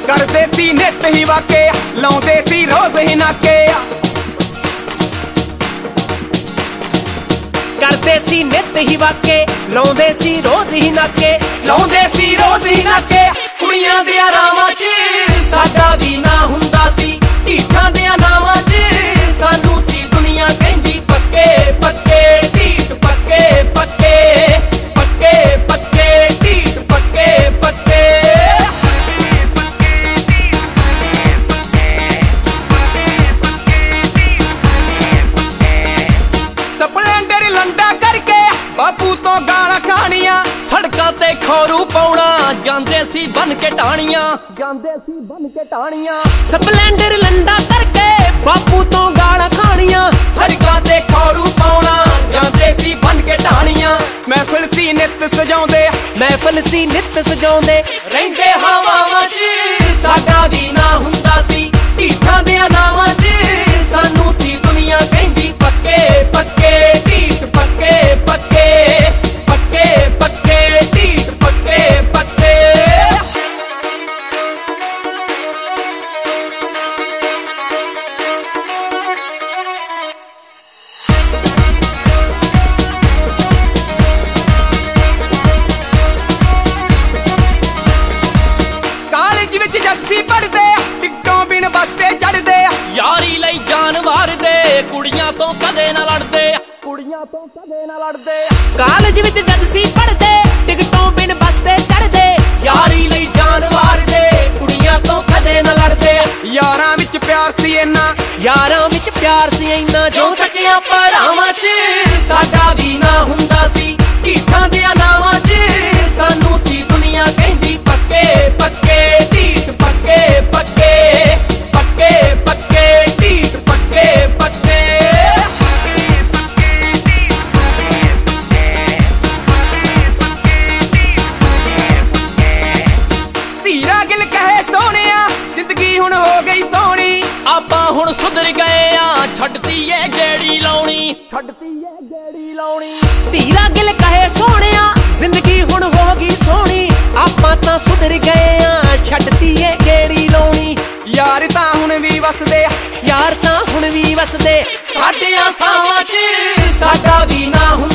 ਕਰਦੇ ਸੀ ਨਿੱਤ ਹੀ ਵਾਕੇ, ਲਾਉਂਦੇ ਸੀ ਰੋਜ਼ ਹੀ ਨਾਕੇ। ਕਰਦੇ ਸੀ ਨਿੱਤ ਹੀ ਵਾਕੇ, ਲਾਉਂਦੇ ਸੀ ਰੋਜ਼ ਹੀ ਨਾਕੇ। ਲਾਉਂਦੇ ਸੀ ਰੋਜ਼ ਹੀ ਨਾਕੇ। ਕੁੜੀਆਂ ਦੇ ਰਾਵਾਂ 'ਚ ਸਾਡਾ ਵੀ ਨਾ ਹੁੰਦਾ ਸੀ, ਢੀਠਾਂ ਦੇ ਨਾਵਾਂ 'ਚ ਸਾਨੂੰ ਸੀ ਦੁਨੀਆ ਕਹਿੰਦੀ ਪੱਕੇ ਪੱਕੇ ਢੀਠ, ਪੱਕੇ ਪੱਕੇ ਪੱਕੇ ਪੱਕੇ ਢੀਠ, ਪੱਕੇ ਪੱਕੇ। ਸਪਲੈਂਡਰ ਲੰਡਾ ਕਰਕੇ ਬਾਪੂ ਤੋਂ ਗਾਲਾਂ ਖਾਣੀਆਂ, ਸੜਕਾਂ ਤੇ ਖੋਰੂ ਪਾਉਣਾ ਜਾਂਦੇ ਸੀ ਬਨ ਕੇ ਟਾਣੀਆਂ, ਜਾਂਦੇ ਸੀ ਬਨ ਕੇ ਟਾਣੀਆਂ। ਸਪਲੈਂਡਰ ਲੰਡਾ ਕਰਕੇ ਬਾਪੂ ਤੋਂ ਗਾਲਾਂ ਖਾਣੀਆਂ, ਸੜਕਾਂ ਤੇ ਖੋਰੂ ਪਾਉਣਾ ਜਾਂਦੇ ਸੀ ਬਨ ਕੇ ਟਾਣੀਆਂ। ਮਹਿਫਲ ਸੀ ਨਿੱਤ ਸਜਾਉਂਦੇ, ਮਹਿਫਲ ਸੀ ਨਿੱਤ ਸਜਾਉਂਦੇ, ਰਹਿੰਦੇ ਹਵਾਵਾਂ 'ਚ ਸਾਡਾ ਵੀ ਨਾ ਹੁੰਦਾ ਸੀ, ਢੀਠਾਂ ਦੇ ਨਾਵਾਂ 'ਚ ਸਾਨੂੰ ਸੀ ਦੁਨੀਆ ਕਹਿੰਦੀ ਪੱਕੇ ਪੱਕੇ ਢੀਠ, ਪੱਕੇ ਪੱਕੇ ਪੱਕੇ ਪੱਕੇ ਢੀਠ, ਪੱਕੇ ਪੱਕੇ। ਕਾਲਜ ਵਿੱਚ ਜਦ ਸੀ ਪੜ੍ਹਦੇ, ਟਿਕਟੋਂ ਬਿਨ ਬੱਸ ਤੇ ਚੜ੍ਹਦੇ, ਯਾਰੀ ਲਈ ਜਾਨ ਵਾਰਦੇ, ਕੁੜੀਆਂ ਤੋਂ ਕਦੇ ਨਾ ਲੜਦੇ, ਕੁੜੀਆਂ ਤੋਂ ਕਦੇ ਨਾ ਲੜਦੇ। ਕਾਲਜ ਵਿੱਚ ਜਦ ਸੀ ਪੜ੍ਹਦੇ, ਟਿਕਟੋਂ ਬਿਨ ਬੱਸ ਤੇ ਚੜ੍ਹਦੇ, ਯਾਰੀ ਲਈ ਜਾਨ ਵਾਰਦੇ, ਕੁੜੀਆਂ ਤੋਂ ਕਦੇ ਨਾ ਲੜਦੇ। ਯਾਰਾਂ ਵਿੱਚ ਪਿਆਰ ਸੀ ਇੰਨਾ, ਯਾਰਾਂ ਵਿੱਚ ਪਿਆਰ ਸੀ ਇੰਨਾ, ਜੋ ਸਕਿਆਂ ਭਰਾਵਾਂ 'ਚ ਸਾਡਾ ਵੀ ਨਾ ਹੁੰਦਾ ਸੀ, ਢੀਠਾਂ ਦੇ ਨਾਵਾਂ 'ਚ ਸਾਨੂੰ ਸੀ ਦੁਨੀਆ ਕਹਿੰਦੀ ਪੱਕੇ ਪੱਕੇ ਢੀਠ, ਪੱਕੇ ਪੱਕੇ ਪੱਕੇ ਪੱਕੇ ਢੀਠ, ਪੱਕੇ ਪੱਕੇ। ਧੀਰਾ ਗਿੱਲ ਕਹੇ ਸੋਹਣਿਆ ਜ਼ਿੰਦਗੀ ਹੁਣ ਹੋ ਗਈ ਸੋਹਣੀ, ਆਪਾਂ ਹੁਣ ਸੁਧਰ ਗਏ ਆ, ਛੱਡਤੀ ਏ ਗੇੜੀ ਲਾਉਣੀ, ਛੱਡਤੀ ਏ ਗੇੜੀ ਲਾਉਣੀ। ਧੀਰਾ ਗਿੱਲ ਕਹੇ ਸੋਹਣਿਆ ਜ਼ਿੰਦਗੀ ਹੁਣ ਹੋ ਗਈ ਸੋਹਣੀ, ਆਪਾਂ ਤਾਂ ਸੁਧਰ ਗਏ ਆ, ਛੱਡਤੀ ਏ ਗੇੜੀ ਲਾਉਣੀ। ਯਾਰ ਤਾਂ ਹੁਣ ਵੀ ਵਸਦੇ, ਯਾਰ ਤਾਂ ਹੁਣ ਵੀ ਵਸਦੇ, ਸਾਡੀਆਂ ਸਾਵਾਂ 'ਚ ਸਾਡਾ ਵੀ ਨਾ ਹੁੰਦਾ।